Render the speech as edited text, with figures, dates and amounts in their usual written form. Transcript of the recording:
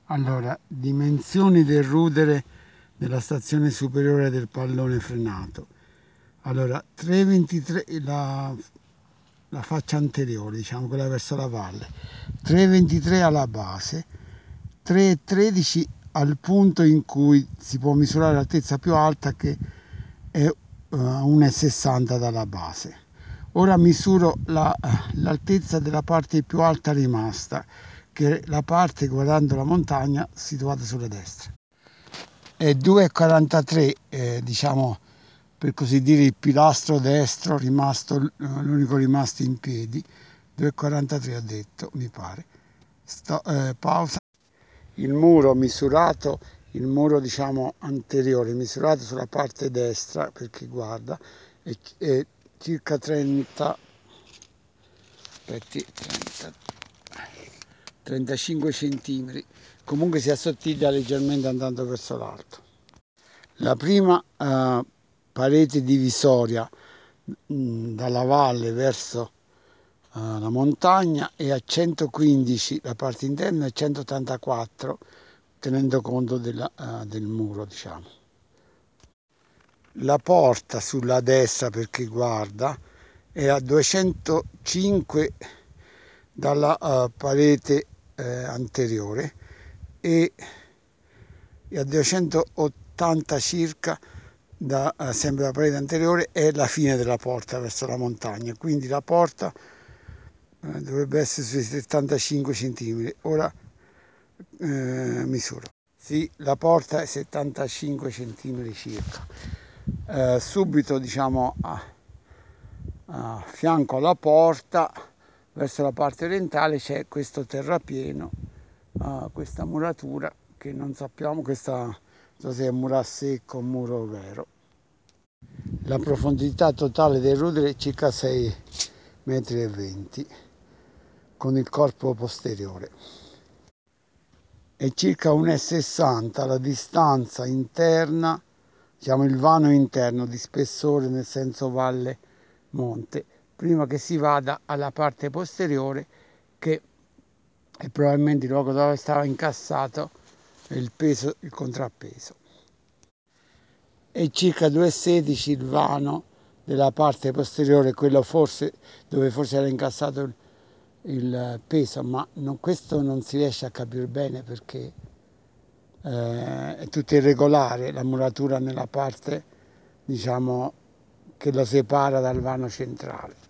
Allora, dimensioni del rudere della stazione superiore del pallone frenato. Allora, 3,23 la faccia anteriore, diciamo quella verso la valle, 3,23 alla base, 3,13 al punto in cui si può misurare l'altezza più alta, che è 1,60 dalla base. Ora misuro l'altezza della parte più alta rimasta, che è la parte, guardando la montagna, situata sulla destra. È 2,43, diciamo, per così dire, il pilastro destro rimasto, l'unico rimasto in piedi. 2,43 ho detto, mi pare. Pausa. Il muro misurato, il muro diciamo anteriore, misurato sulla parte destra, per chi guarda, è circa 30, aspetti, 35 centimetri. Comunque si assottiglia leggermente andando verso l'alto. La prima parete divisoria dalla valle verso la montagna è a 115 la parte interna e 184 tenendo conto del muro, diciamo. La porta sulla destra, per chi guarda, è a 205 dalla parete anteriore e a 280 circa da sempre la parete anteriore è la fine della porta verso la montagna, quindi la porta dovrebbe essere sui 75 cm. Ora misuro. Sì, la porta è 75 cm circa. Subito, diciamo, a fianco alla porta, verso la parte orientale, c'è questo terrapieno, questa muratura che non sappiamo, non so se è un muro a secco o un muro vero. La profondità totale del rudere è circa 6,20 m con il corpo posteriore. È circa 1,60 m la distanza interna, diciamo il vano interno di spessore nel senso valle-monte, prima che si vada alla parte posteriore, che è probabilmente il luogo dove stava incassato il peso, il contrappeso. È circa 2,16 il vano della parte posteriore, quello forse dove forse era incassato il peso, ma questo non si riesce a capire bene perché è tutto irregolare, la muratura nella parte, diciamo, che lo separa dal vano centrale.